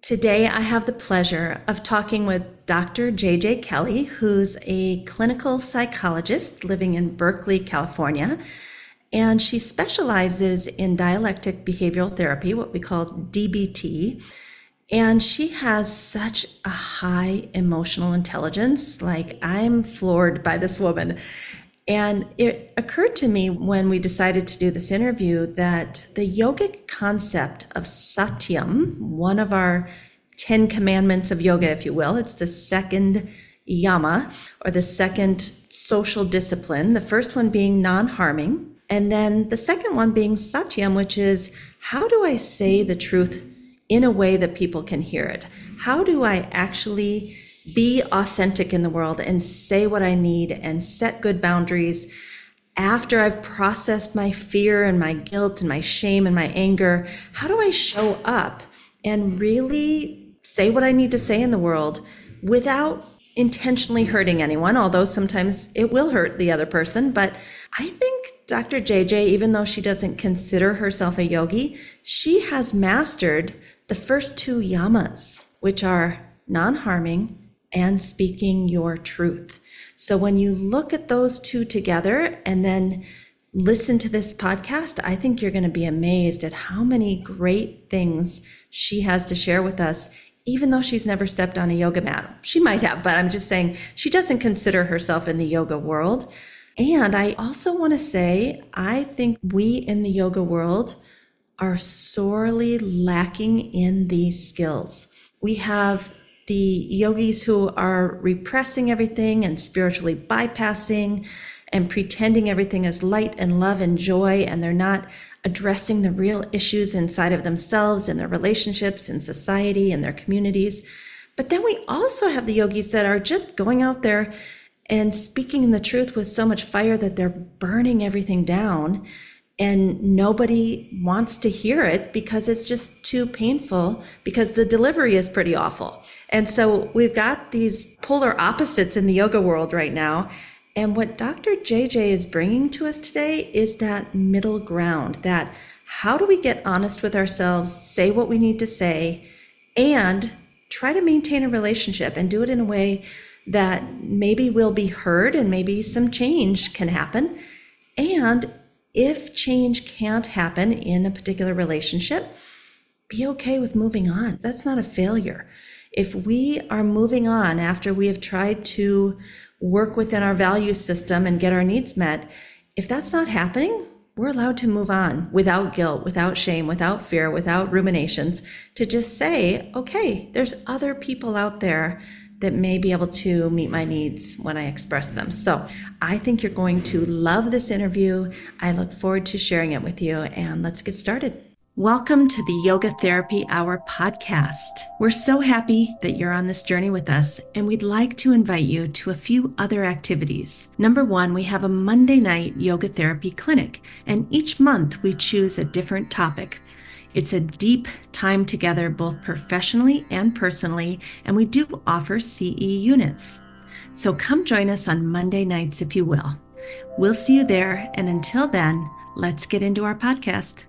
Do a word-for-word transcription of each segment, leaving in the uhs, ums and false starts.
Today, I have the pleasure of talking with Doctor J J Kelly, who's a clinical psychologist living in Berkeley, California, and she specializes in dialectic behavioral therapy, what we call D B T, and she has such a high emotional intelligence. Like, I'm floored by this woman. And it occurred to me when we decided to do this interview that the yogic concept of satyam, one of our Ten Commandments of yoga, if you will, it's the second yama or the second social discipline, the first one being non-harming, and then the second one being satyam, which is how do I say the truth in a way that people can hear it? How do I actually be authentic in the world and say what I need and set good boundaries after I've processed my fear and my guilt and my shame and my anger? How do I show up and really say what I need to say in the world without intentionally hurting anyone? Although sometimes it will hurt the other person. But I think Doctor J J, even though she doesn't consider herself a yogi, she has mastered the first two yamas, which are non-harming and speaking your truth. So when you look at those two together and then listen to this podcast, I think you're going to be amazed at how many great things she has to share with us, even though she's never stepped on a yoga mat. She might have, but I'm just saying she doesn't consider herself in the yoga world. And I also want to say, I think we in the yoga world are sorely lacking in these skills. We have the yogis who are repressing everything and spiritually bypassing and pretending everything is light and love and joy, and they're not addressing the real issues inside of themselves and their relationships in society and their communities. But then we also have the yogis that are just going out there and speaking the truth with so much fire that they're burning everything down, and nobody wants to hear it because it's just too painful, because the delivery is pretty awful. And so we've got these polar opposites in the yoga world right now. And what Doctor J J is bringing to us today is that middle ground, that how do we get honest with ourselves, say what we need to say, and try to maintain a relationship and do it in a way that maybe we'll be heard and maybe some change can happen. And if change can't happen in a particular relationship, be okay with moving on. That's not a failure. If we are moving on after we have tried to work within our value system and get our needs met, if that's not happening, we're allowed to move on without guilt, without shame, without fear, without ruminations, to just say, okay, there's other people out there that may be able to meet my needs when I express them. So I think you're going to love this interview. I look forward to sharing it with you, and let's get started. Welcome to the Yoga Therapy Hour podcast. We're so happy that you're on this journey with us, and we'd like to invite you to a few other activities. Number one, we have a Monday night yoga therapy clinic, and each month we choose a different topic. It's a deep time together, both professionally and personally, and we do offer C E units. So come join us on Monday nights, if you will. We'll see you there, and until then, let's get into our podcast.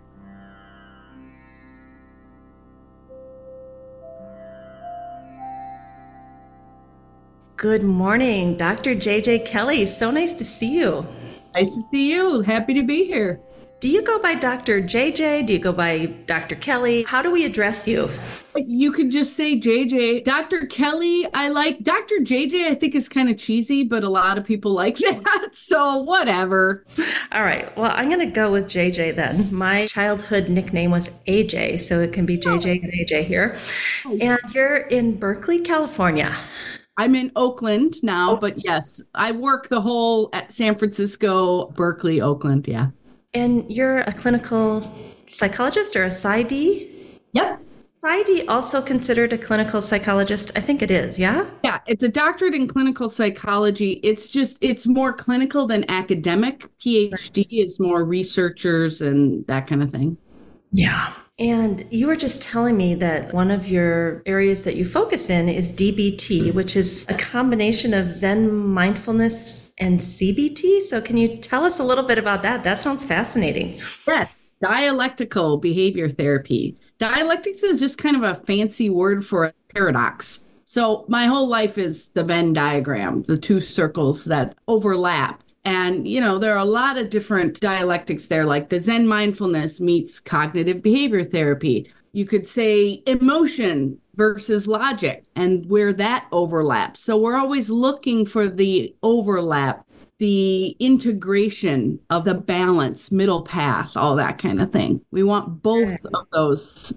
Good morning, Doctor J J Kelly. So nice to see you. Nice to see you. Happy to be here. Do you go by Doctor J J? Do you go by Doctor Kelly? How do we address you? You could just say J J. Doctor Kelly, I like. Doctor J J, I think is kind of cheesy, but a lot of people like that. So whatever. All right. Well, I'm going to go with J J then. My childhood nickname was A J, so it can be J J and A J here. And you're in Berkeley, California. I'm in Oakland now, but yes, I work the whole at San Francisco, Berkeley, Oakland. Yeah. And you're a clinical psychologist or a PsyD? Yep. PsyD also considered a clinical psychologist? I think it is, yeah? Yeah, it's a doctorate in clinical psychology. It's just, it's more clinical than academic. PhD is more researchers and that kind of thing. Yeah. And you were just telling me that one of your areas that you focus in is D B T, which is a combination of Zen mindfulness and C B T. So can you tell us a little bit about that? That sounds fascinating. Yes. Dialectical behavior therapy. Dialectics is just kind of a fancy word for a paradox. So my whole life is the Venn diagram, the two circles that overlap. And, you know, there are a lot of different dialectics there, like the Zen mindfulness meets cognitive behavior therapy. You could say emotion versus logic and where that overlaps. So we're always looking for the overlap, the integration of the balance, middle path, all that kind of thing. We want both of those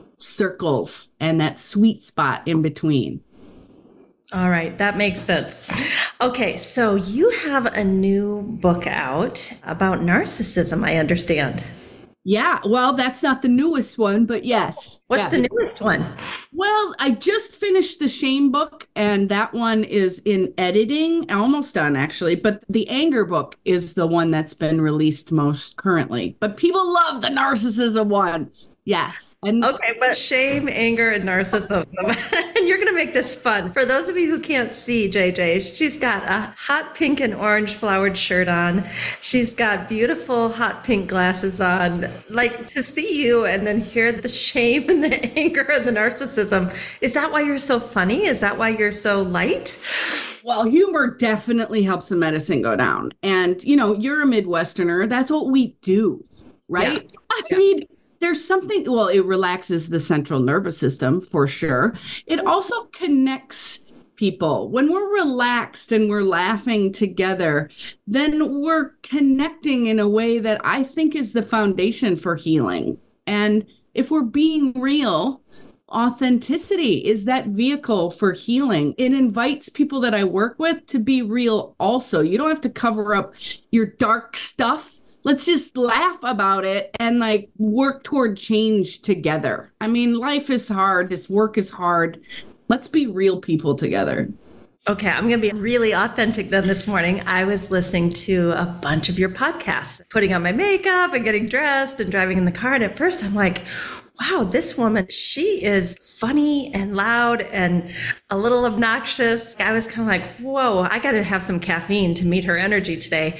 circles and that sweet spot in between. All right, that makes sense. Okay, so you have a new book out about narcissism, I understand. Yeah, well, that's not the newest one, but yes. What's yeah. the newest one? Well, I just finished the shame book, and that one is in editing, almost done actually. But the anger book is the one that's been released most currently. But people love the narcissism one. Yes. And okay, but shame, anger, and narcissism. And you're going to make this fun. For those of you who can't see J J, she's got a hot pink and orange flowered shirt on. She's got beautiful hot pink glasses on. Like, to see you and then hear the shame and the anger and the narcissism. Is that why you're so funny? Is that why you're so light? Well, humor definitely helps the medicine go down. And, you know, you're a Midwesterner. That's what we do, right? Yeah. I yeah. mean, there's something, well, it relaxes the central nervous system for sure. It also connects people. When we're relaxed and we're laughing together, then we're connecting in a way that I think is the foundation for healing. And if we're being real, authenticity is that vehicle for healing. It invites people that I work with to be real also. You don't have to cover up your dark stuff. Let's just laugh about it and like work toward change together. I mean, life is hard. This work is hard. Let's be real people together. Okay, I'm going to be really authentic then this morning. I was listening to a bunch of your podcasts, putting on my makeup and getting dressed and driving in the car. And at first I'm like, wow, this woman, she is funny and loud and a little obnoxious. I was kind of like, whoa, I got to have some caffeine to meet her energy today.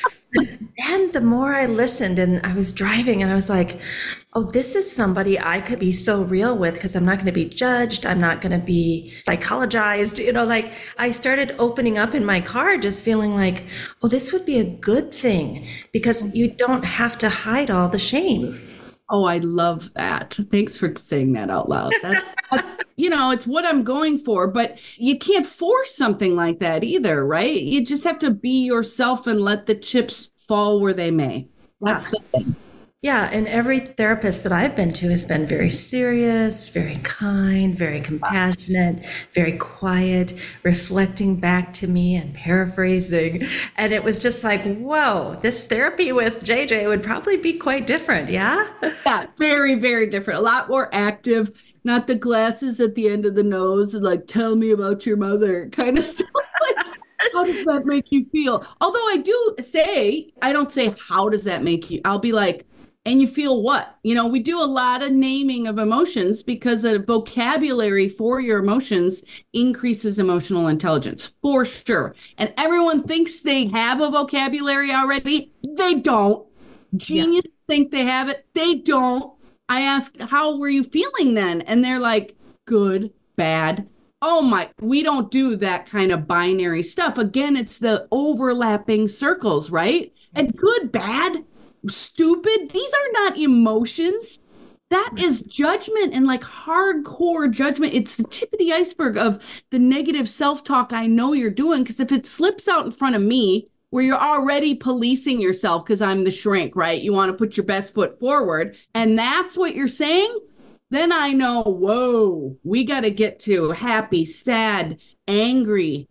And the more I listened and I was driving and I was like, oh, this is somebody I could be so real with because I'm not going to be judged. I'm not going to be psychologized. You know, like I started opening up in my car, just feeling like, oh, this would be a good thing because you don't have to hide all the shame. Oh, I love that. Thanks for saying that out loud. That's, that's, you know, it's what I'm going for, but you can't force something like that either, right? You just have to be yourself and let the chips fall where they may. That's the thing. Yeah. And every therapist that I've been to has been very serious, very kind, very compassionate, very quiet, reflecting back to me and paraphrasing. And it was just like, whoa, this therapy with J J would probably be quite different. Yeah. Yeah. Very, very different. A lot more active, not the glasses at the end of the nose, like, tell me about your mother kind of stuff. Like, how does that make you feel? Although I do say, I don't say, how does that make you? I'll be like, and you feel what? You know, we do a lot of naming of emotions because a vocabulary for your emotions increases emotional intelligence, for sure. And everyone thinks they have a vocabulary already. They don't. Genius yeah. think they have it. They don't. I ask, how were you feeling then? And they're like, good, bad. Oh my, we don't do that kind of binary stuff. Again, it's the overlapping circles, right? And good, bad, stupid. These are not emotions. That is judgment and like hardcore judgment. It's the tip of the iceberg of the negative self-talk I know you're doing. Because if it slips out in front of me, where you're already policing yourself because I'm the shrink, right? You want to put your best foot forward. And that's what you're saying. Then I know, whoa, we got to get to happy, sad, angry,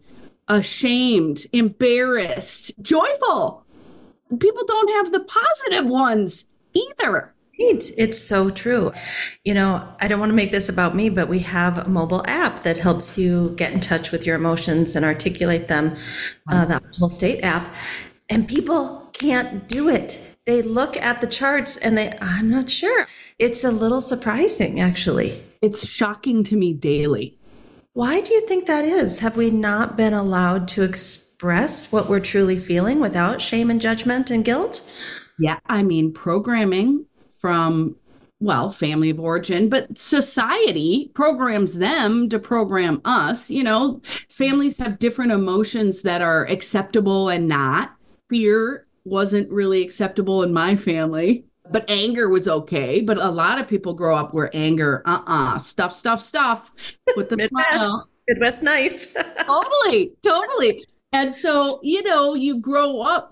ashamed, embarrassed, joyful. People don't have the positive ones either. Right. It's so true. You know, I don't want to make this about me, but we have a mobile app that helps you get in touch with your emotions and articulate them, nice. uh, the Optimal State app. And people can't do it. They look at the charts and they, I'm not sure. It's a little surprising, actually. It's shocking to me daily. Why do you think that is? Have we not been allowed to express what we're truly feeling without shame and judgment and guilt? Yeah, I mean, programming from well, family of origin, but society programs them to program us. You know, families have different emotions that are acceptable and not. Fear wasn't really acceptable in my family, but anger was okay. But a lot of people grow up where anger, uh-uh, stuff, stuff, stuff, with the Midwest, smile. Midwest nice. Totally, totally. And so, you know, you grow up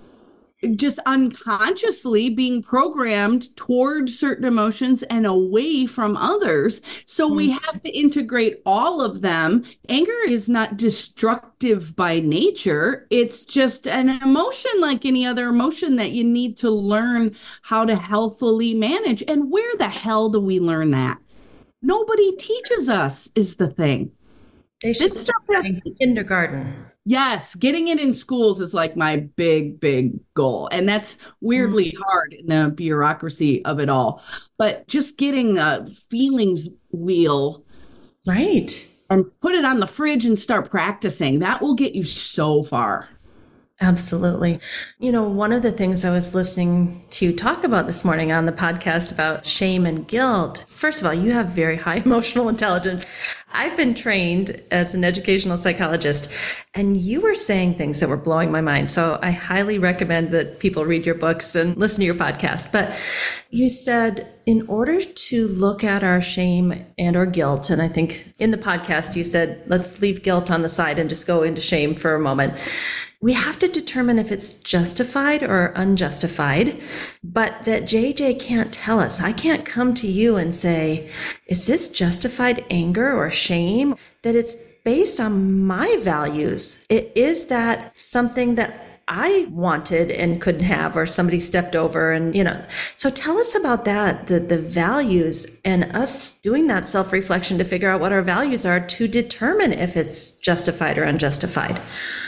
just unconsciously being programmed toward certain emotions and away from others. So we have to integrate all of them. Anger is not destructive by nature. It's just an emotion like any other emotion that you need to learn how to healthily manage. And where the hell do we learn that? Nobody teaches us is the thing. They should start in kindergarten. Yes, getting it in schools is like my big, big goal. And that's weirdly mm. hard in the bureaucracy of it all. But just getting a feelings wheel. Right. And put it on the fridge and start practicing. That will get you so far. Absolutely. You know, one of the things I was listening to talk about this morning on the podcast about shame and guilt. First of all, you have very high emotional intelligence. I've been trained as an educational psychologist, and you were saying things that were blowing my mind. So I highly recommend that people read your books and listen to your podcast. But you said in order to look at our shame and or guilt, and I think in the podcast you said, let's leave guilt on the side and just go into shame for a moment. We have to determine if it's justified or unjustified, but that J J can't tell us. I can't come to you and say, is this justified anger or shame? That it's based on my values. It, is that something that I wanted and couldn't have, or somebody stepped over and, you know, so tell us about that, the, the values and us doing that self-reflection to figure out what our values are to determine if it's justified or unjustified.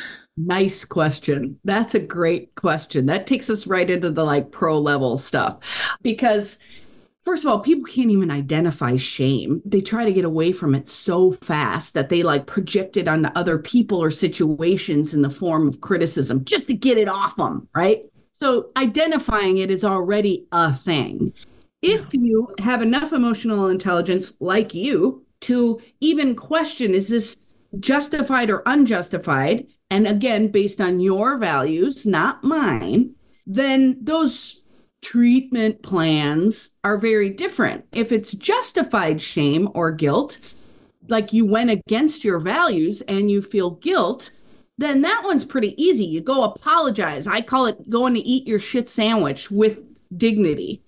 Nice question. That's a great question. That takes us right into the like pro level stuff, because first of all, people can't even identify shame. They try to get away from it so fast that they like project it onto other people or situations in the form of criticism just to get it off them, right? So identifying it is already a thing. If you have enough emotional intelligence like you to even question, is this justified or unjustified? And again, based on your values, not mine, then those treatment plans are very different. If it's justified shame or guilt, like you went against your values and you feel guilt, then that one's pretty easy. You go apologize. I call it going to eat your shit sandwich with dignity.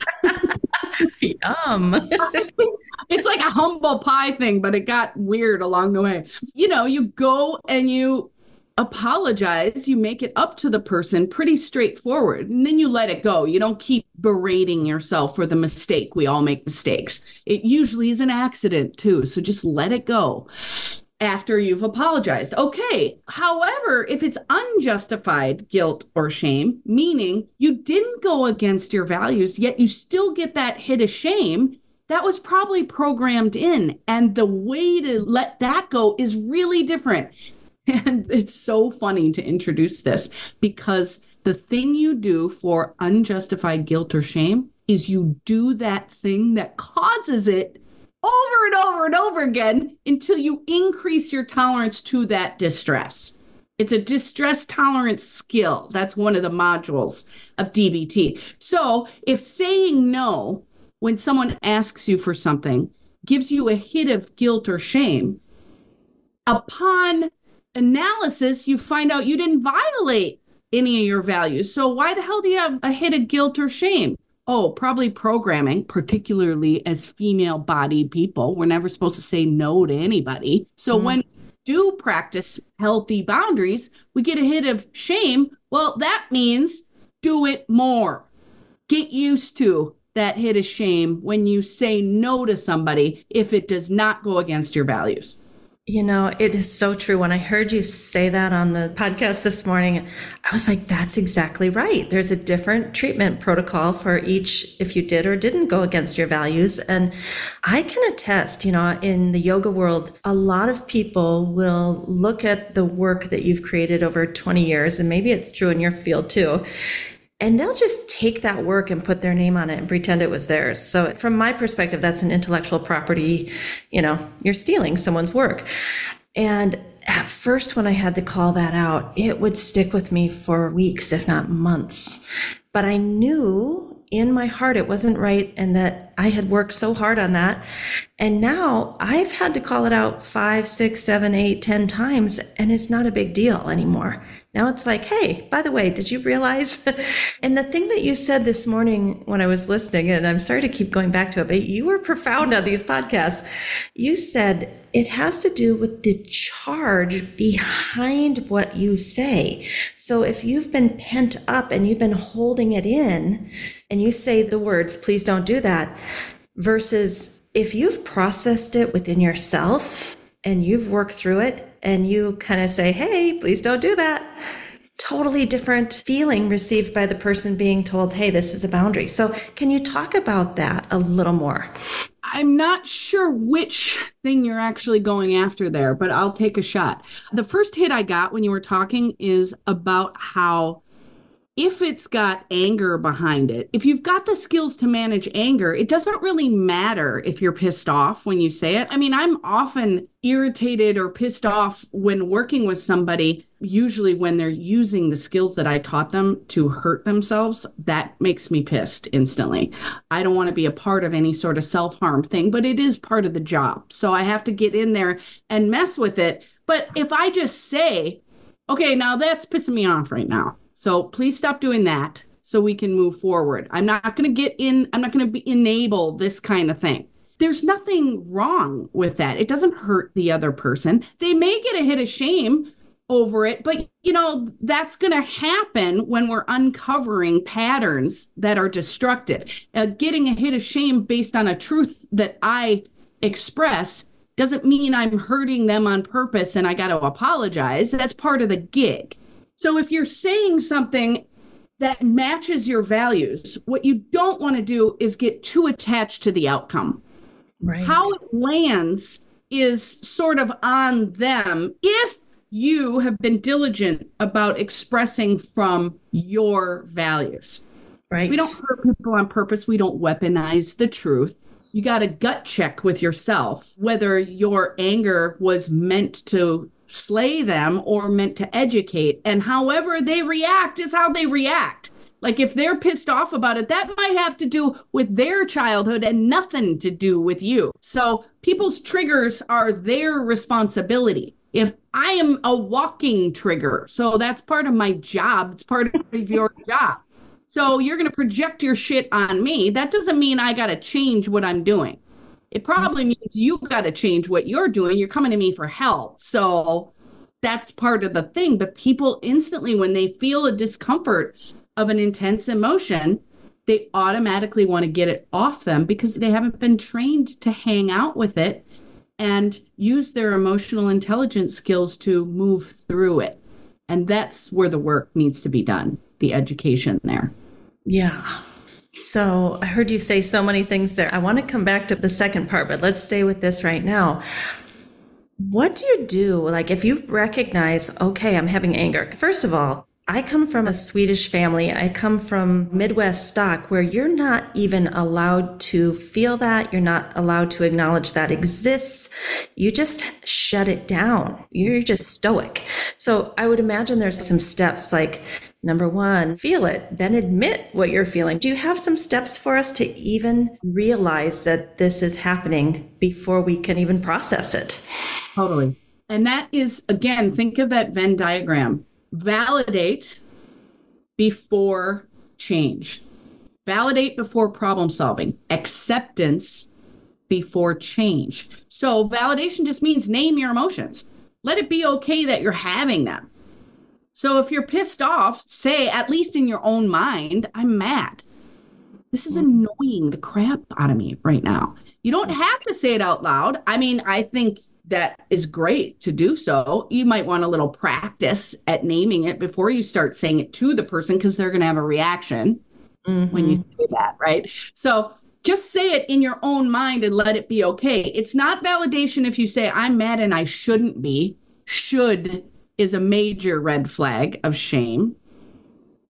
Yum. It's like a humble pie thing, but it got weird along the way. You know, you go and you apologize, you make it up to the person pretty straightforward, and then you let it go. You don't keep berating yourself for the mistake. We all make mistakes. It usually is an accident too, so just let it go after you've apologized. Okay, however, if it's unjustified guilt or shame, meaning you didn't go against your values, yet you still get that hit of shame, that was probably programmed in, and the way to let that go is really different. And it's so funny to introduce this, because the thing you do for unjustified guilt or shame is you do that thing that causes it over and over and over again until you increase your tolerance to that distress. It's a distress tolerance skill. That's one of the modules of D B T. So if saying no when someone asks you for something gives you a hit of guilt or shame, upon analysis, you find out you didn't violate any of your values. So why the hell do you have a hit of guilt or shame? Oh, probably programming, particularly as female-bodied people. We're never supposed to say no to anybody. So mm. when we do practice healthy boundaries, we get a hit of shame. Well, that means do it more. Get used to that hit of shame when you say no to somebody if it does not go against your values. You know, it is so true. When I heard you say that on the podcast this morning, I was like, that's exactly right. There's a different treatment protocol for each if you did or didn't go against your values. And I can attest, you know, in the yoga world, a lot of people will look at the work that you've created over twenty years, and maybe it's true in your field too, And they'll just take that work and put their name on it and pretend it was theirs. So from my perspective, that's an intellectual property. You know, you're stealing someone's work. And at first, when I had to call that out, it would stick with me for weeks, if not months. But I knew in my heart it wasn't right and that I had worked so hard on that. And now I've had to call it out five, six, seven, eight, ten times, and it's not a big deal anymore. Now it's like, hey, by the way, did you realize? And the thing that you said this morning when I was listening, and I'm sorry to keep going back to it, but you were profound on these podcasts. You said it has to do with the charge behind what you say. So if you've been pent up and you've been holding it in, and you say the words, please don't do that, versus if you've processed it within yourself and you've worked through it, and you kind of say, hey, please don't do that. Totally different feeling received by the person being told, hey, this is a boundary. So can you talk about that a little more? I'm not sure which thing you're actually going after there, but I'll take a shot. The first hit I got when you were talking is about how if it's got anger behind it, if you've got the skills to manage anger, it doesn't really matter if you're pissed off when you say it. I mean, I'm often irritated or pissed off when working with somebody, usually when they're using the skills that I taught them to hurt themselves. That makes me pissed instantly. I don't want to be a part of any sort of self-harm thing, but it is part of the job. So I have to get in there and mess with it. But if I just say, okay, now that's pissing me off right now, so please stop doing that so we can move forward. I'm not going to get in, I'm not going to enable this kind of thing. There's nothing wrong with that. It doesn't hurt the other person. They may get a hit of shame over it, but you know, that's going to happen when we're uncovering patterns that are destructive. Uh, getting a hit of shame based on a truth that I express doesn't mean I'm hurting them on purpose and I got to apologize. That's part of the gig. So if you're saying something that matches your values, what you don't want to do is get too attached to the outcome. Right. How it lands is sort of on them if you have been diligent about expressing from your values. Right. We don't hurt people on purpose. We don't weaponize the truth. You got to gut check with yourself whether your anger was meant to slay them or meant to educate. And however they react is how they react. Like if they're pissed off about it, that might have to do with their childhood and nothing to do with you. So people's triggers are their responsibility. If I am a walking trigger, so that's part of my job. It's part of your job. So you're going to project your shit on me. That doesn't mean I got to change what I'm doing. It probably means you got to change what you're doing. You're coming to me for help. So that's part of the thing. But people instantly, when they feel a discomfort of an intense emotion, they automatically want to get it off them because they haven't been trained to hang out with it and use their emotional intelligence skills to move through it. And that's where the work needs to be done, the education there. Yeah. So I heard you say so many things there. I want to come back to the second part, but let's stay with this right now. What do you do? Like if you recognize, okay, I'm having anger. First of all, I come from a Swedish family. I come from Midwest stock where you're not even allowed to feel that. You're not allowed to acknowledge that exists. You just shut it down. You're just stoic. So I would imagine there's some steps like, number one, feel it, then admit what you're feeling. Do you have some steps for us to even realize that this is happening before we can even process it? Totally. And that is, again, think of that Venn diagram. Validate before change. Validate before problem solving. Acceptance before change. So validation just means name your emotions. Let it be okay that you're having them. So if you're pissed off, say, at least in your own mind, I'm mad. This is annoying the crap out of me right now. You don't have to say it out loud. I mean, I think that is great to do so. You might want a little practice at naming it before you start saying it to the person because they're going to have a reaction mm-hmm. when you say that, right? So just say it in your own mind and let it be okay. It's not validation if you say, I'm mad and I shouldn't be. Should is a major red flag of shame.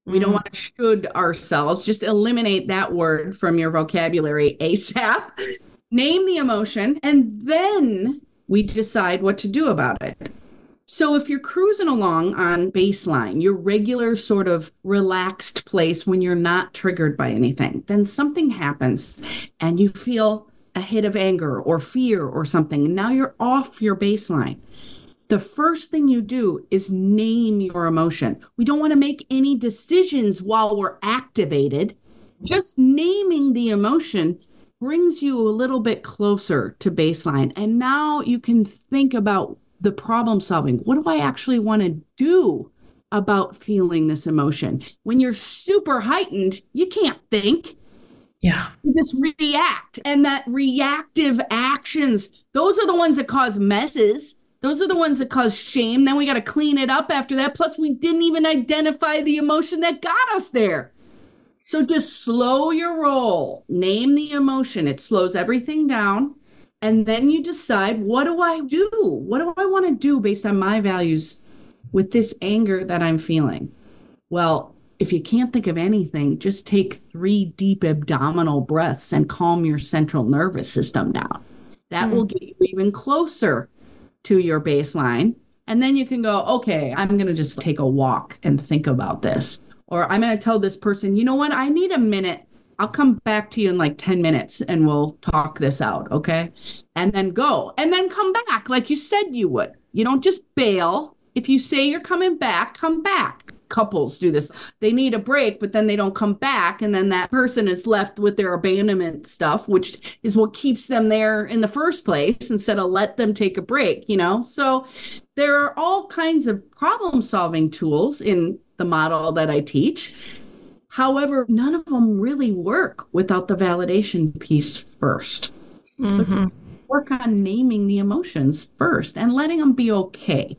We don't want to should ourselves. Just eliminate that word from your vocabulary ASAP. Name the emotion, and then we decide what to do about it. So if you're cruising along on baseline, your regular sort of relaxed place when you're not triggered by anything, then something happens and you feel a hit of anger or fear or something, and now you're off your baseline. The first thing you do is name your emotion. We don't want to make any decisions while we're activated. Just naming the emotion brings you a little bit closer to baseline. And now you can think about the problem solving. What do I actually want to do about feeling this emotion? When you're super heightened, you can't think. Yeah. You just react. And that reactive actions, those are the ones that cause messes. Those are the ones that cause shame. Then we got to clean it up after that. Plus, we didn't even identify the emotion that got us there. So just slow your roll. Name the emotion. It slows everything down. And then you decide, what do I do? What do I want to do based on my values with this anger that I'm feeling? Well, if you can't think of anything, just take three deep abdominal breaths and calm your central nervous system down. That mm. will get you even closer to your baseline. And then you can go, okay, I'm going to just take a walk and think about this. Or I'm going to tell this person, you know what? I need a minute. I'll come back to you in like ten minutes and we'll talk this out. Okay. And then go and then come back like you said you would. You don't just bail. If you say you're coming back, come back. Couples do this. They need a break, but then they don't come back. And then that person is left with their abandonment stuff, which is what keeps them there in the first place instead of let them take a break, you know? So there are all kinds of problem solving tools in the model that I teach. However, none of them really work without the validation piece first. Mm-hmm. So just work on naming the emotions first and letting them be okay.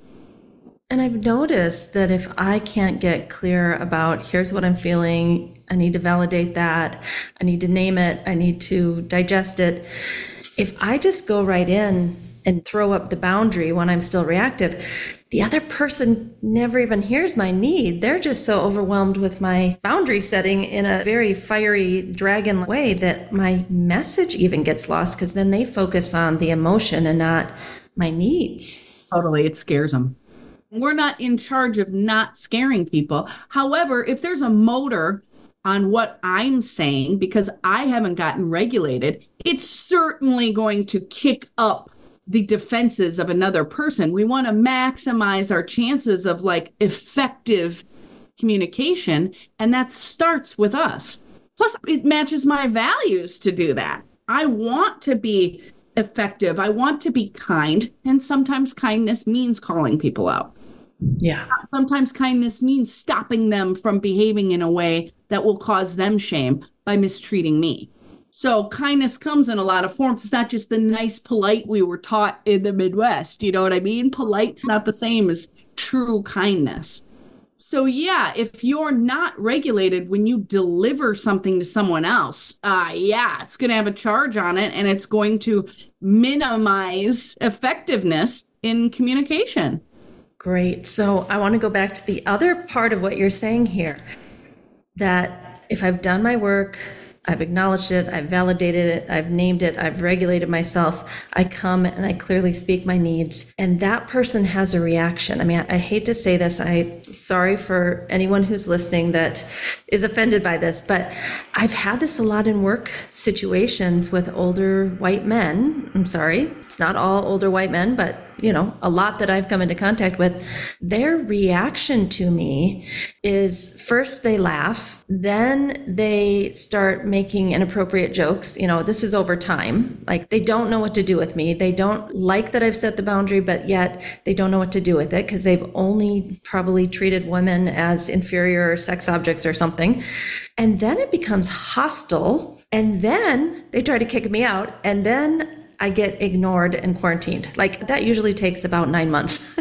And I've noticed that if I can't get clear about here's what I'm feeling, I need to validate that, I need to name it, I need to digest it. If I just go right in and throw up the boundary when I'm still reactive, the other person never even hears my need. They're just so overwhelmed with my boundary setting in a very fiery dragon way that my message even gets lost because then they focus on the emotion and not my needs. Totally. It scares them. We're not in charge of not scaring people. However, if there's a motor on what I'm saying, because I haven't gotten regulated, it's certainly going to kick up the defenses of another person. We want to maximize our chances of like effective communication. And that starts with us. Plus, it matches my values to do that. I want to be effective. I want to be kind. And sometimes kindness means calling people out. Yeah. Sometimes kindness means stopping them from behaving in a way that will cause them shame by mistreating me. So kindness comes in a lot of forms. It's not just the nice, polite we were taught in the Midwest. You know what I mean? Polite's not the same as true kindness. So yeah, if you're not regulated when you deliver something to someone else, uh, yeah, it's going to have a charge on it and it's going to minimize effectiveness in communication. Great. So I want to go back to the other part of what you're saying here, that if I've done my work, I've acknowledged it, I've validated it, I've named it, I've regulated myself, I come and I clearly speak my needs, and that person has a reaction. I mean, I, I hate to say this, I'm sorry for anyone who's listening that is offended by this, but I've had this a lot in work situations with older white men. I'm sorry, it's not all older white men, but you know, a lot that I've come into contact with, their reaction to me is first they laugh, then they start making inappropriate jokes. You know, this is over time. Like they don't know what to do with me. They don't like that I've set the boundary, but yet they don't know what to do with it because they've only probably treated women as inferior sex objects or something. And then it becomes hostile. And then they try to kick me out. And then I get ignored and quarantined. Like that usually takes about nine months.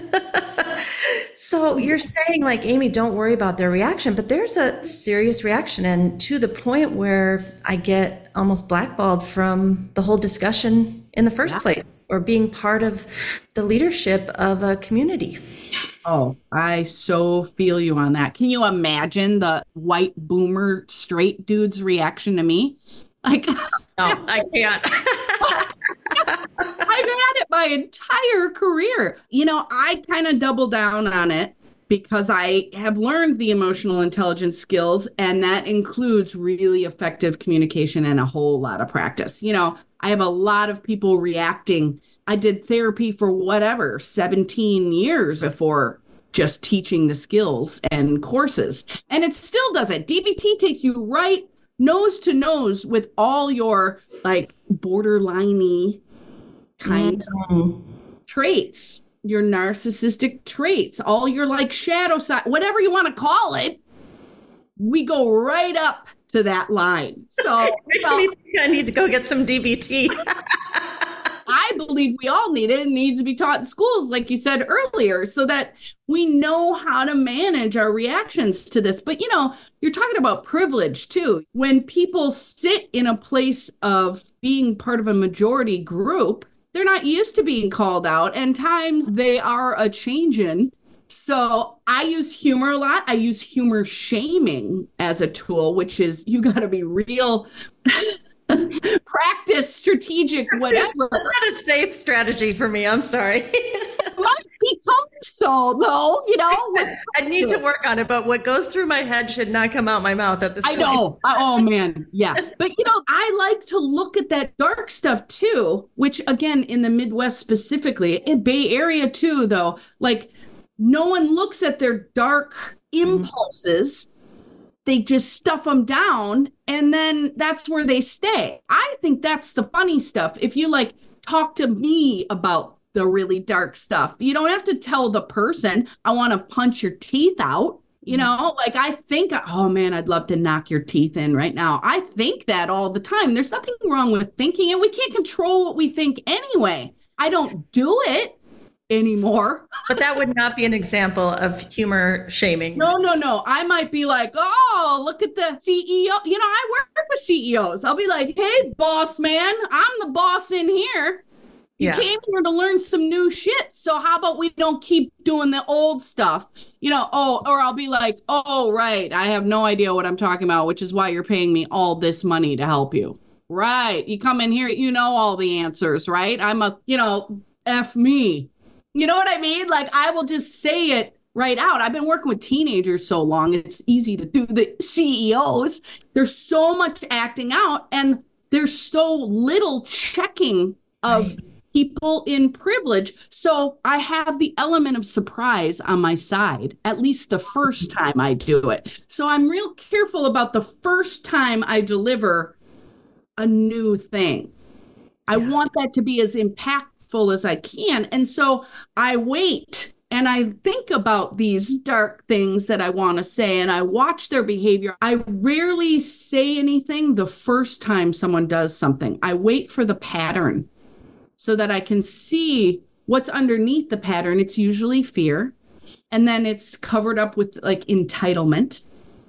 So you're saying like, Amy, don't worry about their reaction, but there's a serious reaction, and to the point where I get almost blackballed from the whole discussion in the first yeah. place, or being part of the leadership of a community. Oh, I so feel you on that. Can you imagine the white boomer straight dude's reaction to me? Like, No, I can't. I've had it my entire career. You know, I kind of double down on it because I have learned the emotional intelligence skills, and that includes really effective communication and a whole lot of practice. You know, I have a lot of people reacting. I did therapy for whatever, seventeen years before just teaching the skills and courses. And it still does it. D B T takes you right nose to nose with all your like borderline-y kind mm-hmm. of traits, your narcissistic traits, all your like shadow side, whatever you want to call it. We go right up to that line. So well, I need to go get some D B T. I believe we all need it. It needs to be taught in schools, like you said earlier, so that we know how to manage our reactions to this. But, you know, you're talking about privilege, too. When people sit in a place of being part of a majority group, they're not used to being called out, and times they are a changin'. So I use humor a lot. I use humor shaming as a tool, which is you got to be real practice, strategic, whatever. That's not a safe strategy for me. I'm sorry. It might become so, though, you know. I need to work on it, but what goes through my head should not come out my mouth at this I point. know. Oh, man. Yeah. But, you know, I like to look at that dark stuff, too, which, again, in the Midwest specifically, in Bay Area, too, though, like no one looks at their dark impulses. Mm-hmm. They just stuff them down, and then that's where they stay. I think that's the funny stuff. If you like talk to me about the really dark stuff, you don't have to tell the person, I want to punch your teeth out. You know, like I think, oh man, I'd love to knock your teeth in right now. I think that all the time. There's nothing wrong with thinking it. We can't control what we think anyway. I don't do it anymore. But that would not be an example of humor shaming. No, no, no. I might be like, oh, look at the C E O. You know, I work with C E Os. I'll be like, hey, boss man, I'm the boss in here. You yeah. came here to learn some new shit. So how about we don't keep doing the old stuff? You know, oh, or I'll be like, oh, right. I have no idea what I'm talking about, which is why you're paying me all this money to help you. Right. You come in here, you know all the answers, right? I'm a, you know, F me. You know what I mean? Like, I will just say it right out. I've been working with teenagers so long, it's easy to do the C E Os. There's so much acting out, and there's so little checking of right. people in privilege. So I have the element of surprise on my side, at least the first time I do it. So I'm real careful about the first time I deliver a new thing. I yeah. want that to be as impactful as I can. And so I wait and I think about these dark things that I want to say, and I watch their behavior. I rarely say anything the first time someone does something. I wait for the pattern so that I can see what's underneath the pattern. It's usually fear, and then it's covered up with like entitlement.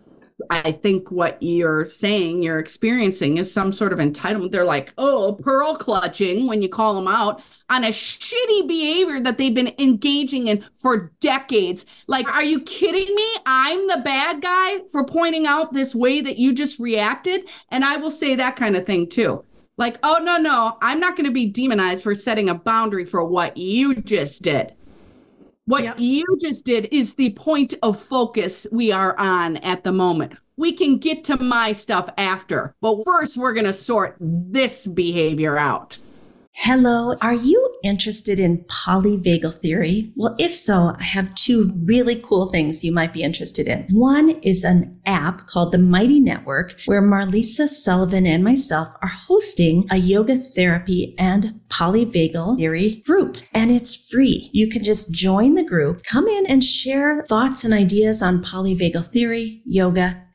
I think what you're saying, you're experiencing is some sort of entitlement. They're like, oh, pearl clutching when you call them out on a shitty behavior that they've been engaging in for decades. Like, are you kidding me? I'm the bad guy for pointing out this way that you just reacted. And I will say that kind of thing too. Like, oh, no, no, I'm not going to be demonized for setting a boundary for what you just did. What yep. you just did is the point of focus we are on at the moment. We can get to my stuff after, but first we're going to sort this behavior out. Hello, are you interested in polyvagal theory? Well, if so, I have two really cool things you might be interested in. One is an app called the Mighty Network, where Marlisa Sullivan and myself are hosting a yoga therapy and polyvagal theory group, and it's free. You can just join the group, come in and share thoughts and ideas on polyvagal theory, yoga,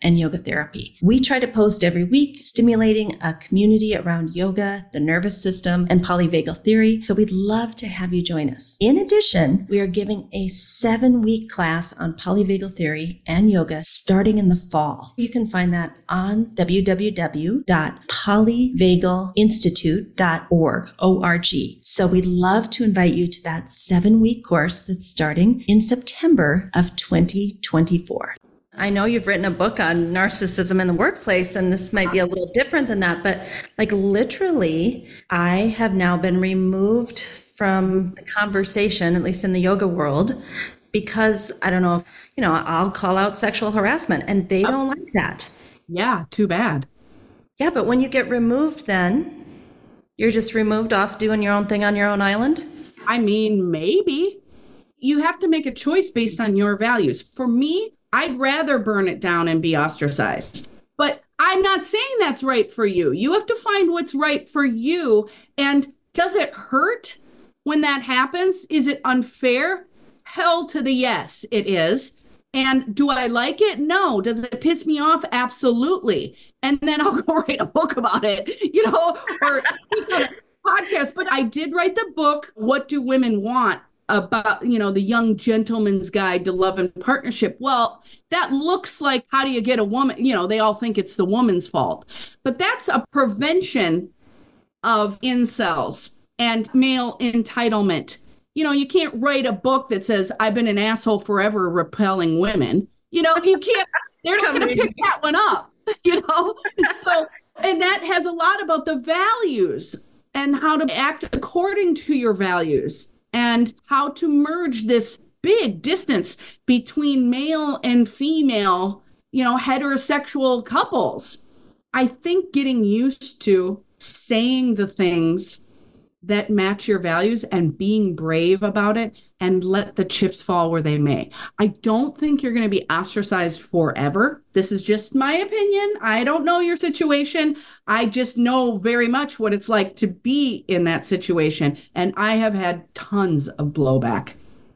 and yoga therapy. We try to post every week, stimulating a community around yoga, the nervous system, and polyvagal theory. So we'd love to have you join us. In addition, we are giving a seven-week class on polyvagal theory and yoga starting in the fall. You can find that on w w w dot polyvagal institute dot org, O R G. So we'd love to invite you to that seven-week course that's starting in September of twenty twenty-four. I know you've written a book on narcissism in the workplace, and this might be a little different than that, but like literally, I have now been removed from the conversation, at least in the yoga world, because I don't know if, you know, I'll call out sexual harassment and they don't like that. Yeah, too bad. Yeah, but when you get removed, then you're just removed off doing your own thing on your own island? I mean, maybe. You have to make a choice based on your values. For me, I'd rather burn it down and be ostracized. But I'm not saying that's right for you. You have to find what's right for you. And does it hurt when that happens? Is it unfair? Hell to the yes, it is. And do I like it? No. Does it piss me off? Absolutely. And then I'll go write a book about it, you know, or a podcast. But I did write the book, What Do Women Want? About, you know, the young gentleman's guide to love and partnership. Well, that looks like, how do you get a woman? You know, they all think it's the woman's fault, but that's a prevention of incels and male entitlement. You know, you can't write a book that says, I've been an asshole forever repelling women. You know, you can't, they're not going to pick that one up, you know? So, and that has a lot about the values and how to act according to your values, and how to merge this big distance between male and female, you know, heterosexual couples. I think getting used to saying the things that match your values and being brave about it and let the chips fall where they may. I don't think you're going to be ostracized forever. This is just my opinion. I don't know your situation. I just know very much what it's like to be in that situation. And I have had tons of blowback,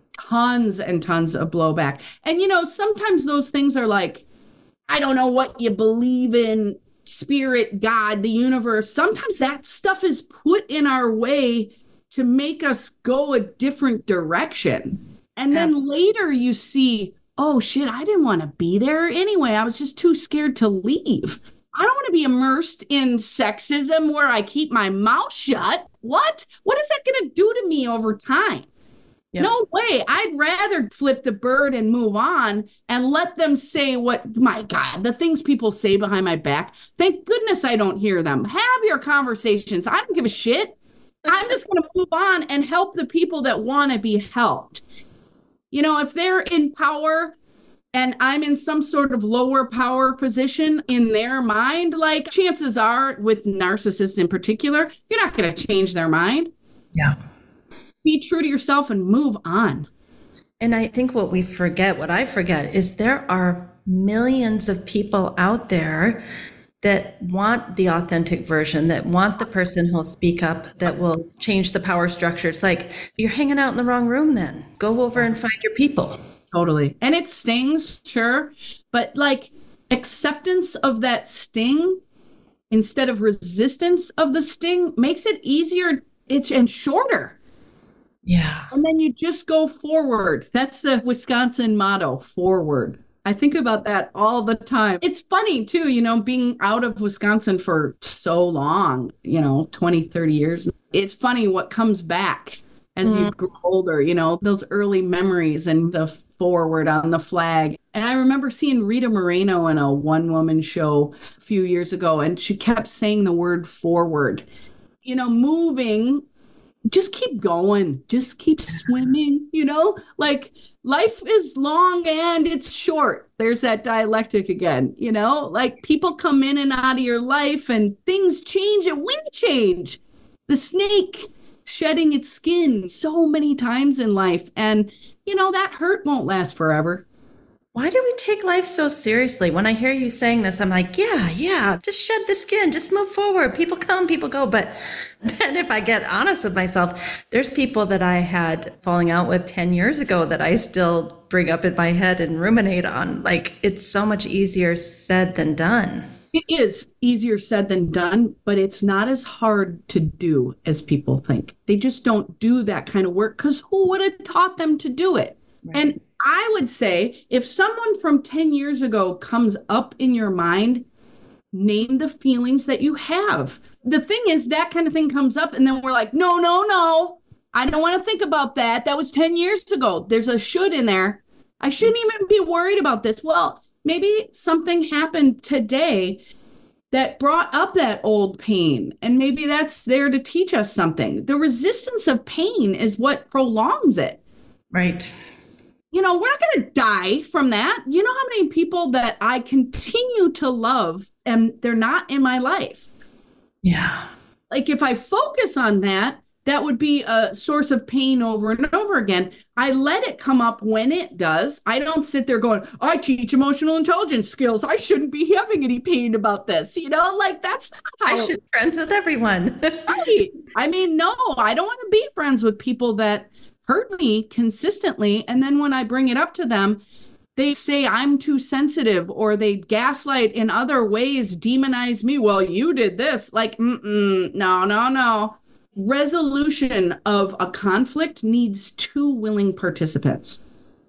tons and tons of blowback. And, you know, sometimes those things are like, I don't know what you believe in, spirit, God, the universe. Sometimes that stuff is put in our way to make us go a different direction. And then yeah. later you see, oh shit, I didn't want to be there anyway. I was just too scared to leave. I don't want to be immersed in sexism where I keep my mouth shut. What? What is that going to do to me over time? Yep. No way. I'd rather flip the bird and move on and let them say what, my God, the things people say behind my back. Thank goodness I don't hear them. Have your conversations. I don't give a shit. I'm just going to move on and help the people that want to be helped. You know, if they're in power and I'm in some sort of lower power position in their mind, like chances are with narcissists in particular, you're not going to change their mind. Yeah. Be true to yourself and move on. And I think what we forget, what I forget, is there are millions of people out there that want the authentic version, that want the person who'll speak up, that will change the power structure. It's like, you're hanging out in the wrong room then. Go over and find your people. Totally. And it stings, sure. But like acceptance of that sting instead of resistance of the sting makes it easier it's and shorter. Yeah. And then you just go forward. That's the Wisconsin motto, forward. I think about that all the time. It's funny too, you know, being out of Wisconsin for so long, you know, twenty, thirty years. It's funny what comes back as mm. you grow older, you know, those early memories and the forward on the flag. And I remember seeing Rita Moreno in a one-woman show a few years ago, and she kept saying the word forward, you know, moving. Just keep going. Just keep swimming, you know, like life is long and it's short. There's that dialectic again, you know, like people come in and out of your life and things change and we change. The snake shedding its skin so many times in life. And, you know, that hurt won't last forever. why do we take life so seriously? When I hear you saying this, I'm like, yeah, yeah, just shed the skin, just move forward. People come, people go. But then if I get honest with myself, there's people that I had falling out with ten years ago that I still bring up in my head and ruminate on. Like, it's so much easier said than done. It is easier said than done, but it's not as hard to do as people think. They just don't do that kind of work because who would have taught them to do it? Right. And I would say if someone from ten years ago comes up in your mind, name the feelings that you have. The thing is, that kind of thing comes up, and then we're like, no, no, no, I don't want to think about that. That was ten years ago. There's a should in there. I shouldn't even be worried about this. Well, maybe something happened today that brought up that old pain, and maybe that's there to teach us something. The resistance of pain is what prolongs it. Right. You know, we're not going to die from that. You know how many people that I continue to love and they're not in my life? Yeah. Like if I focus on that, that would be a source of pain over and over again. I let it come up when it does. I don't sit there going, I teach emotional intelligence skills. I shouldn't be having any pain about this. You know, like that's not how I should be friends with everyone. Right. I mean, no, I don't want to be friends with people that hurt me consistently. And then when I bring it up to them, they say I'm too sensitive, or they gaslight in other ways, demonize me. Well, you did this. Like, mm-mm, no, no, no. Resolution of a conflict needs two willing participants.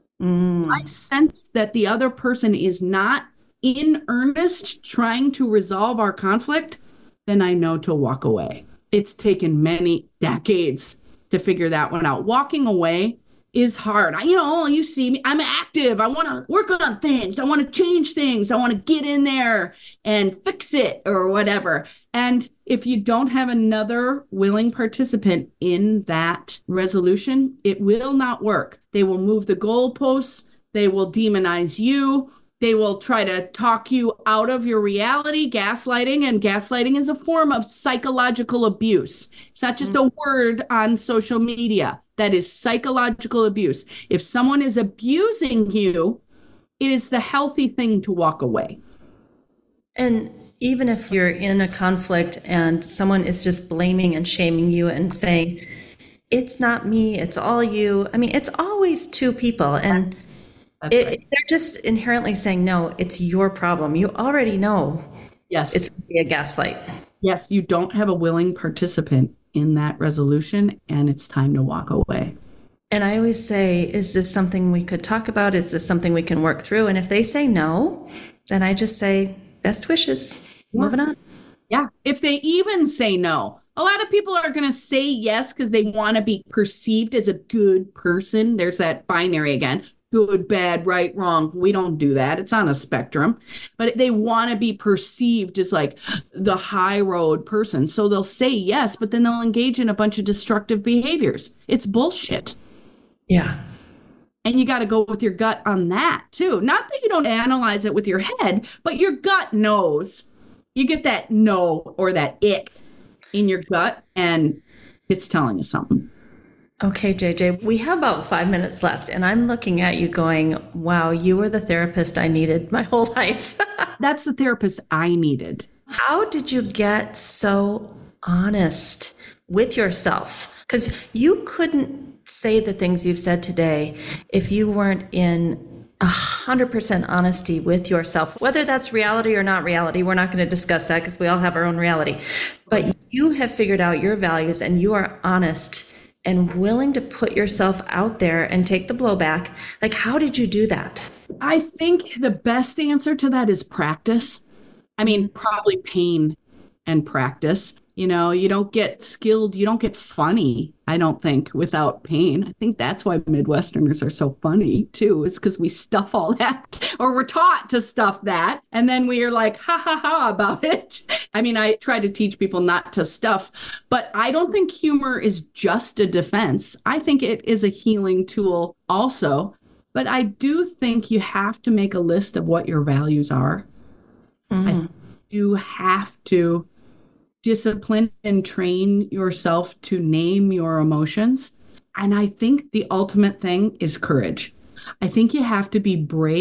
Mm. I sense that the other person is not in earnest trying to resolve our conflict, then I know to walk away. It's taken many decades to figure that one out. Walking away is hard. I, you know, you see me, I'm active. I want to work on things. I want to change things. I want to get in there and fix it or whatever. And if you don't have another willing participant in that resolution, it will not work. They will move the goalposts. They will demonize you. They will try to talk you out of your reality, gaslighting, and gaslighting is a form of psychological abuse. It's not just a word on social media. That is psychological abuse. If someone is abusing you, it is the healthy thing to walk away. And even if you're in a conflict and someone is just blaming and shaming you and saying, it's not me, it's all you. I mean, it's always two people. And That's it, right. They're just inherently saying, no, it's your problem. You already know. Yes. It's going to be a gaslight. Yes, you don't have a willing participant in that resolution, and it's time to walk away. And I always say, is this something we could talk about? Is this something we can work through? And if they say no, then I just say, best wishes. Yeah. Moving on. Yeah. If they even say no, a lot of people are going to say yes because they want to be perceived as a good person. There's that binary again. Good, bad, right, wrong. We don't do that. It's on a spectrum. But they want to be perceived as like the high road person. So they'll say yes, but then they'll engage in a bunch of destructive behaviors. It's bullshit. Yeah. And you got to go with your gut on that too. Not that you don't analyze it with your head, but your gut knows. You get that no or that ick in your gut, and it's telling you something. Okay, J J, we have about five minutes left, and I'm looking at you going, wow, you were the therapist I needed my whole life. That's the therapist I needed. How did you get so honest with yourself? Because you couldn't say the things you've said today if you weren't in one hundred percent honesty with yourself. Whether that's reality or not reality, we're not going to discuss that because we all have our own reality. But you have figured out your values, and you are honest and willing to put yourself out there and take the blowback. Like, how did you do that? I think the best answer to that is practice. I mean, probably pain and practice. You know, you don't get skilled, you don't get funny, I don't think, without pain. I think that's why Midwesterners are so funny, too, is because we stuff all that, or we're taught to stuff that, and then we are like, ha, ha, ha, about it. I mean, I try to teach people not to stuff, but I don't think humor is just a defense. I think it is a healing tool also, but I do think you have to make a list of what your values are. Mm. I think you have to discipline and train yourself to name your emotions. And I think the ultimate thing is courage. I think you have to be brave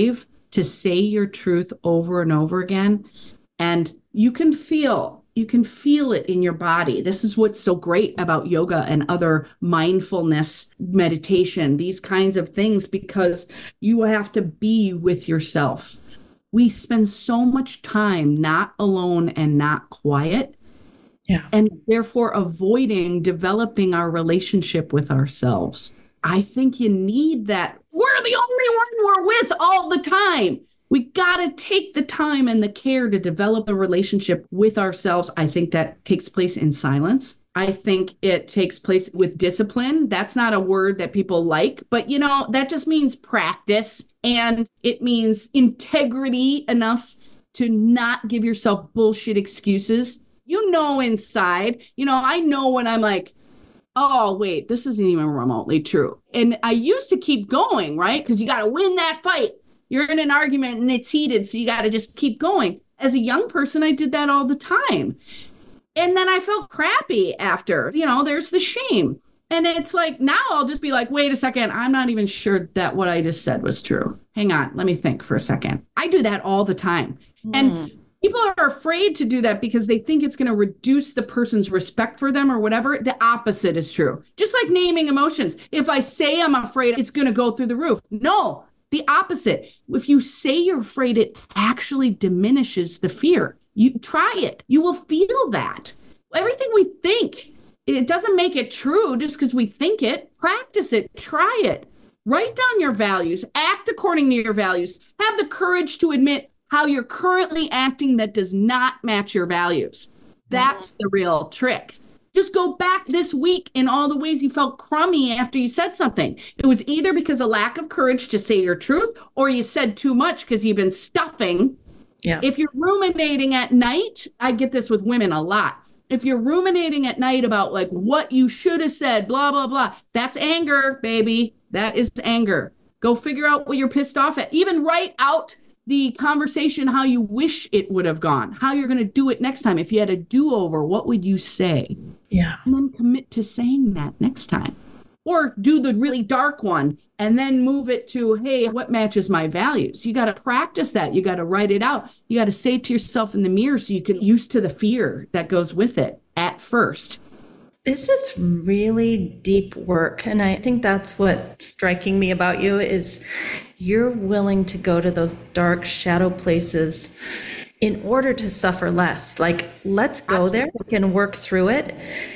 to say your truth over and over again. And you can feel, you can feel it in your body. This is what's so great about yoga and other mindfulness meditation, these kinds of things, because you have to be with yourself. We spend so much time not alone and not quiet. Yeah. And therefore avoiding developing our relationship with ourselves. I think you need that. We're the only one we're with all the time. We got to take the time and the care to develop a relationship with ourselves. I think that takes place in silence. I think it takes place with discipline. That's not a word that people like, but you know, that just means practice, and it means integrity enough to not give yourself bullshit excuses. You know, inside, you know, I know when I'm like, oh, wait, this isn't even remotely true. And I used to keep going, right? Because you got to win that fight. You're in an argument and it's heated, so you got to just keep going. As a young person, I did that all the time. And then I felt crappy after, you know, there's the shame. And it's like, now I'll just be like, wait a second, I'm not even sure that what I just said was true. Hang on, let me think for a second. I do that all the time. Mm. And people are afraid to do that because they think it's going to reduce the person's respect for them or whatever. The opposite is true. Just like naming emotions. If I say I'm afraid, it's going to go through the roof. No, the opposite. If you say you're afraid, it actually diminishes the fear. You try it. You will feel that. Everything we think, it doesn't make it true just because we think it. Practice it. Try it. Write down your values. Act according to your values. Have the courage to admit how you're currently acting that does not match your values. That's the real trick. Just go back this week in all the ways you felt crummy after you said something. It was either because of lack of courage to say your truth, or you said too much because you've been stuffing. Yeah. If you're ruminating at night, I get this with women a lot. If you're ruminating at night about like what you should have said, blah, blah, blah, that's anger, baby. That is anger. Go figure out what you're pissed off at. Even write out the conversation, how you wish it would have gone, how you're going to do it next time. If you had a do-over, what would you say? Yeah. And then commit to saying that next time. Or do the really dark one and then move it to, hey, what matches my values? You got to practice that. You got to write it out. You got to say it to yourself in the mirror so you can get used to the fear that goes with it at first. This is really deep work. And I think that's what's striking me about you is you're willing to go to those dark shadow places in order to suffer less. Like, let's go there. We can work through it.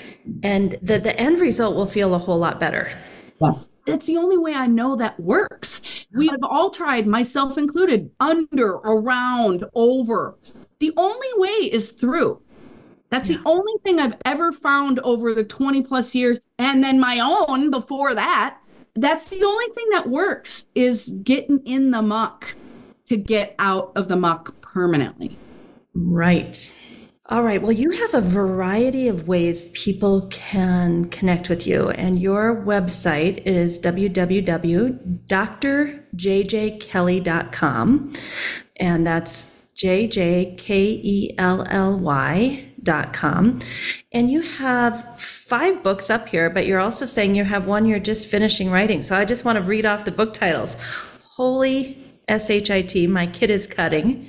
And the, the end result will feel a whole lot better. Yes. It's the only way I know that works. We have all tried, myself included, under, around, over. The only way is through. That's yeah. the only thing I've ever found over the twenty plus years. And then my own before that. That's the only thing that works is getting in the muck to get out of the muck permanently. Right. All right. Well, you have a variety of ways people can connect with you. And your website is w w w dot d r j j kelly dot com. And that's J J K E L L Y dot com. And you have five books up here, but you're also saying you have one you're just finishing writing. So I just want to read off the book titles. Holy S H I T, My Kid is Cutting.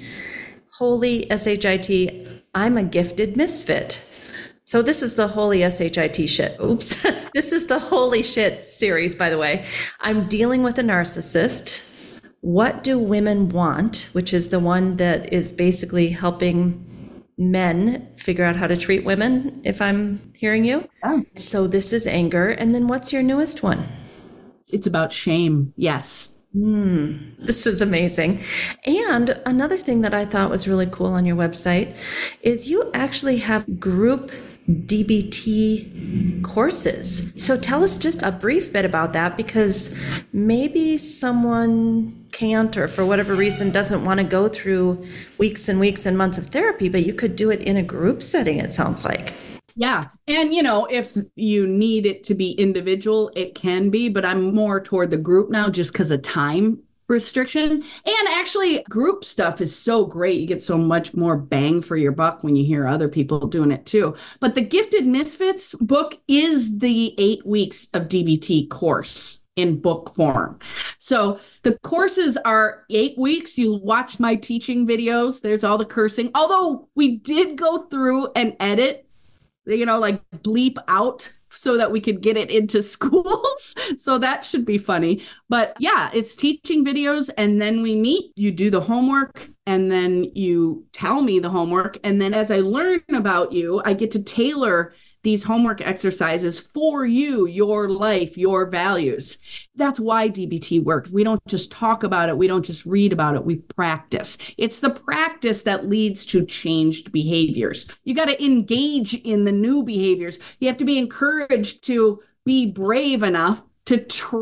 Holy S H I T, I'm a Gifted Misfit. So this is the holy S H I T shit. Oops. This is the holy shit series, by the way. I'm Dealing with a Narcissist. What Do Women Want? Which is the one that is basically helping men figure out how to treat women, if I'm hearing you. Yeah. So this is Anger. And then what's your newest one? It's about shame. Yes. Mm, this is amazing. And another thing that I thought was really cool on your website is you actually have group D B T courses. So tell us just a brief bit about that, because maybe someone can't, or for whatever reason doesn't want to go through weeks and weeks and months of therapy, but you could do it in a group setting, it sounds like. Yeah. And, you know, if you need it to be individual, it can be, but I'm more toward the group now just because of time restriction. And actually, group stuff is so great. You get so much more bang for your buck when you hear other people doing it too. But the Gifted Misfits book is the eight weeks of D B T course in book form. So the courses are eight weeks. You watch my teaching videos. There's all the cursing. Although we did go through and edit, you know, like bleep out so that we could get it into schools. So that should be funny. But yeah, it's teaching videos. And then we meet, you do the homework, and then you tell me the homework. And then as I learn about you, I get to tailor these homework exercises for you, your life, your values. That's why D B T works. We don't just talk about it. We don't just read about it. We practice. It's the practice that leads to changed behaviors. You got to engage in the new behaviors. You have to be encouraged to be brave enough to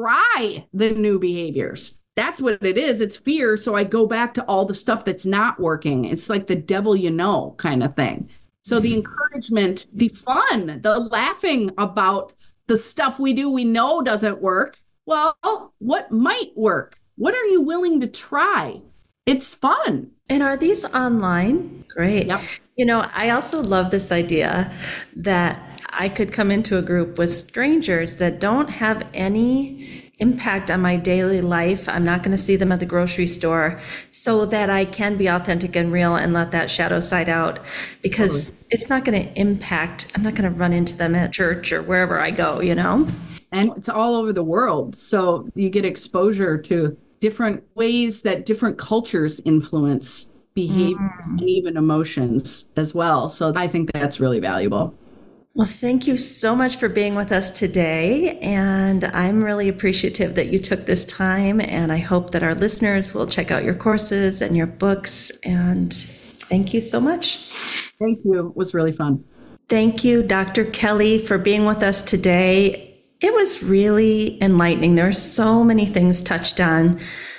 try the new behaviors. That's what it is. It's fear. So I go back to all the stuff that's not working. It's like the devil you know kind of thing. So the encouragement, the fun, the laughing about the stuff we do we know doesn't work. Well, what might work? What are you willing to try? It's fun. And are these online? Great. Yep. You know, I also love this idea that I could come into a group with strangers that don't have any impact on my daily life. I'm not going to see them at the grocery store, so that I can be authentic and real and let that shadow side out, because totally. It's not going to impact, I'm not going to run into them at church or wherever I go, you know? And it's all over the world. So you get exposure to different ways that different cultures influence behaviors mm. and even emotions as well. So I think that's really valuable. Well, thank you so much for being with us today. And I'm really appreciative that you took this time. And I hope that our listeners will check out your courses and your books. And thank you so much. Thank you. It was really fun. Thank you, Doctor Kelly, for being with us today. It was really enlightening. There are so many things touched on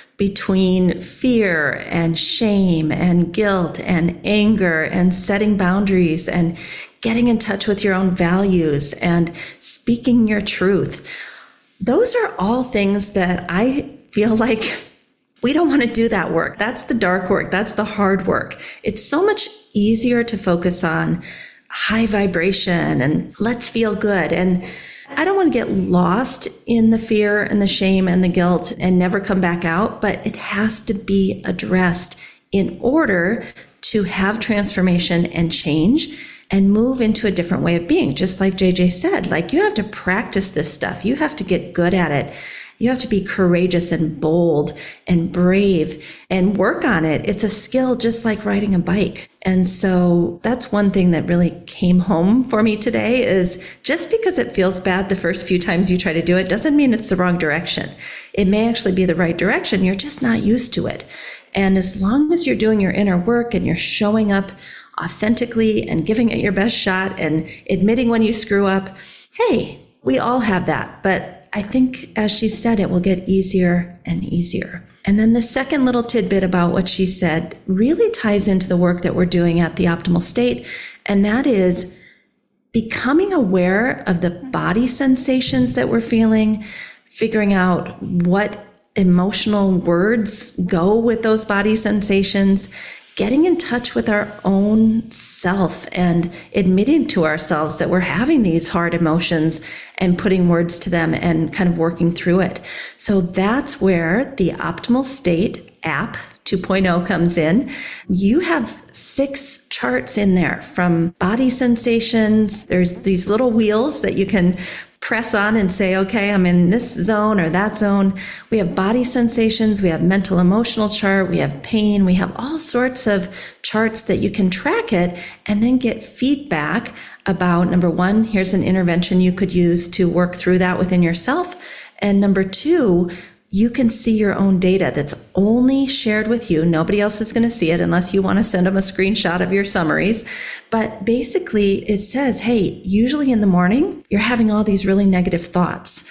between fear and shame and guilt and anger and setting boundaries and getting in touch with your own values and speaking your truth. Those are all things that I feel like we don't want to do that work. That's the dark work. That's the hard work. It's so much easier to focus on high vibration and let's feel good. And I don't want to get lost in the fear and the shame and the guilt and never come back out, but it has to be addressed in order to have transformation and change and move into a different way of being. Just like J J said, like you have to practice this stuff. You have to get good at it. You have to be courageous and bold and brave and work on it. It's a skill just like riding a bike. And so that's one thing that really came home for me today is just because it feels bad the first few times you try to do it doesn't mean it's the wrong direction. It may actually be the right direction. You're just not used to it. And as long as you're doing your inner work and you're showing up authentically and giving it your best shot and admitting when you screw up, hey, we all have that. But I think, as she said, it will get easier and easier. And then the second little tidbit about what she said really ties into the work that we're doing at the Optimal State, and that is becoming aware of the body sensations that we're feeling, figuring out what emotional words go with those body sensations, getting in touch with our own self and admitting to ourselves that we're having these hard emotions and putting words to them and kind of working through it. So that's where the Optimal State app two point oh comes in. You have six charts in there from body sensations. There's these little wheels that you can press on and say, okay, I'm in this zone or that zone. We have body sensations, we have mental emotional chart, we have pain, we have all sorts of charts that you can track it and then get feedback about, number one, here's an intervention you could use to work through that within yourself. And number two, you can see your own data that's only shared with you. Nobody else is going to see it unless you want to send them a screenshot of your summaries. But basically it says, hey, usually in the morning, you're having all these really negative thoughts.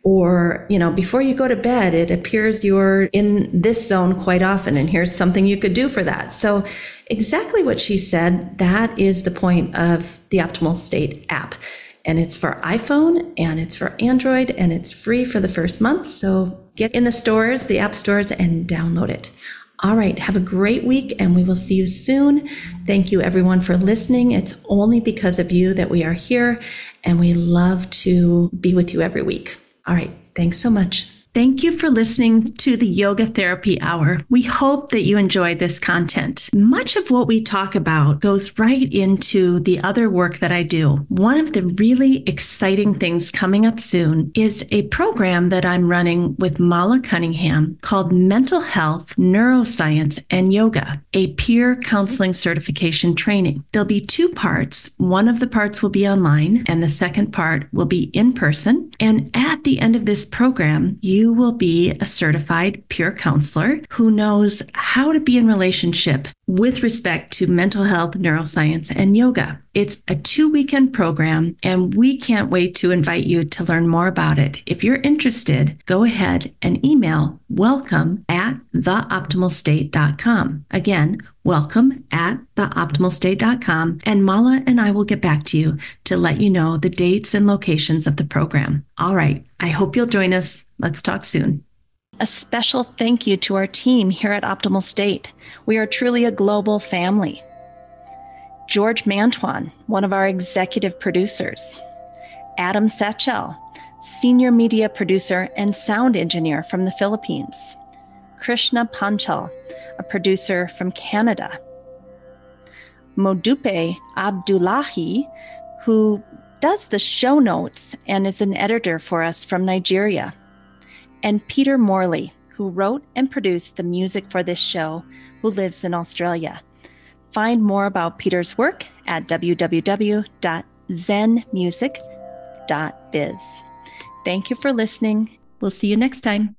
Or, you know, before you go to bed, it appears you're in this zone quite often. And here's something you could do for that. So exactly what she said, that is the point of the Optimal State app. And it's for iPhone and it's for Android and it's free for the first month. So get in the stores, the app stores, and download it. All right. Have a great week and we will see you soon. Thank you everyone for listening. It's only because of you that we are here and we love to be with you every week. All right. Thanks so much. Thank you for listening to the Yoga Therapy Hour. We hope that you enjoyed this content. Much of what we talk about goes right into the other work that I do. One of the really exciting things coming up soon is a program that I'm running with Mala Cunningham called Mental Health, Neuroscience, and Yoga, a peer counseling certification training. There'll be two parts. One of the parts will be online, and the second part will be in person. And at the end of this program, you You will be a certified peer counselor who knows how to be in relationship with respect to mental health, neuroscience, and yoga. It's a two-weekend program, and we can't wait to invite you to learn more about it. If you're interested, go ahead and email welcome at the optimal state dot com. Again, welcome at the optimal state dot com, and Mala and I will get back to you to let you know the dates and locations of the program. All right, I hope you'll join us. Let's talk soon. A special thank you to our team here at Optimal State. We are truly a global family. George Mantuan, one of our executive producers. Adam Satchel, senior media producer and sound engineer from the Philippines. Krishna Panchal, a producer from Canada. Modupe Abdullahi, who does the show notes and is an editor for us from Nigeria. And Peter Morley, who wrote and produced the music for this show, who lives in Australia. Find more about Peter's work at w w w dot zen music dot biz. Thank you for listening. We'll see you next time.